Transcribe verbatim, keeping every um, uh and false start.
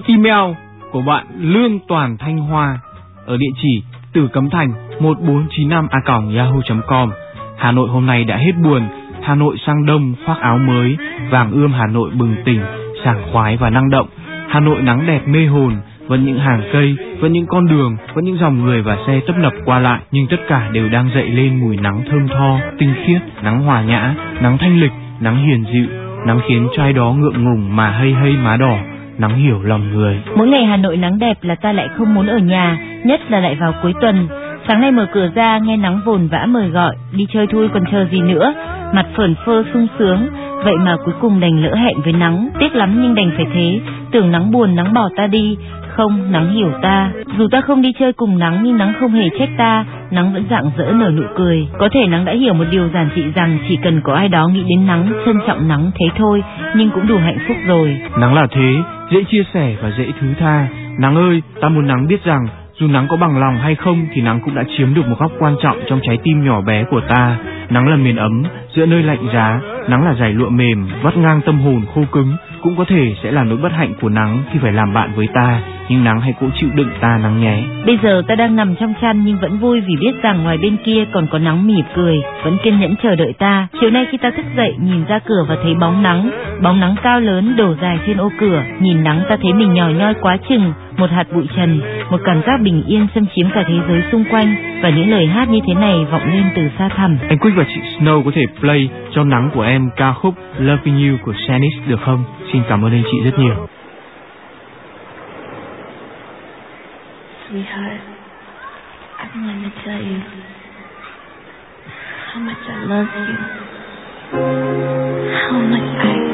Email của bạn Lương Toàn Thanh Hoa ở địa chỉ Tử Cấm Thành một bốn chín năm a còng yahoo chấm com. Hà Nội hôm nay đã hết buồn, Hà Nội sang đông khoác áo mới, vàng ươm Hà Nội bừng tỉnh, sảng khoái và năng động. Hà Nội nắng đẹp mê hồn, vẫn những hàng cây, vẫn những con đường, vẫn những dòng người và xe tấp nập qua lại, nhưng tất cả đều đang dậy lên mùi nắng thơm tho, tinh khiết, nắng hòa nhã, nắng thanh lịch, nắng hiền dịu, nắng khiến cho ai đó ngượng ngùng mà hây hây má đỏ, nắng hiểu lòng người. Mỗi ngày Hà Nội nắng đẹp là ta lại không muốn ở nhà, nhất là lại vào cuối tuần. Sáng nay mở cửa ra nghe nắng vồn vã mời gọi, đi chơi thôi còn chờ gì nữa, mặt phởn phơ sung sướng. Vậy mà cuối cùng đành lỡ hẹn với nắng, tiếc lắm nhưng đành phải thế. Tưởng nắng buồn nắng bỏ ta đi, không, nắng hiểu ta. Dù ta không đi chơi cùng nắng nhưng nắng không hề trách ta, nắng vẫn rạng rỡ nở nụ cười. Có thể nắng đã hiểu một điều giản dị rằng chỉ cần có ai đó nghĩ đến nắng, trân trọng nắng thế thôi, nhưng cũng đủ hạnh phúc rồi. Nắng là thế, dễ chia sẻ và dễ thứ tha. Nắng ơi, ta muốn nắng biết rằng dù nắng có bằng lòng hay không thì nắng cũng đã chiếm được một góc quan trọng trong trái tim nhỏ bé của ta. Nắng là miền ấm giữa nơi lạnh giá, nắng là dải lụa mềm vắt ngang tâm hồn khô cứng. Cũng có thể sẽ là nỗi bất hạnh của nắng khi phải làm bạn với ta, nhưng nắng hãy cố chịu đựng ta nắng nhé. Bây giờ ta đang nằm trong chăn nhưng vẫn vui vì biết rằng ngoài bên kia còn có nắng mỉm cười, vẫn kiên nhẫn chờ đợi ta. Chiều nay khi ta thức dậy nhìn ra cửa và thấy bóng nắng, bóng nắng cao lớn đổ dài trên ô cửa. Nhìn nắng ta thấy mình nhỏ nhoi quá chừng, một hạt bụi trần, một cảm giác bình yên xâm chiếm cả thế giới xung quanh, và những lời hát như thế này vọng lên từ xa thẳm. Anh Quick và chị Snow có thể play cho nắng của em ca khúc Loving You của Shanice được không? Xin cảm ơn anh chị rất nhiều. Sweetheart, I want to tell you how much I love you, how much I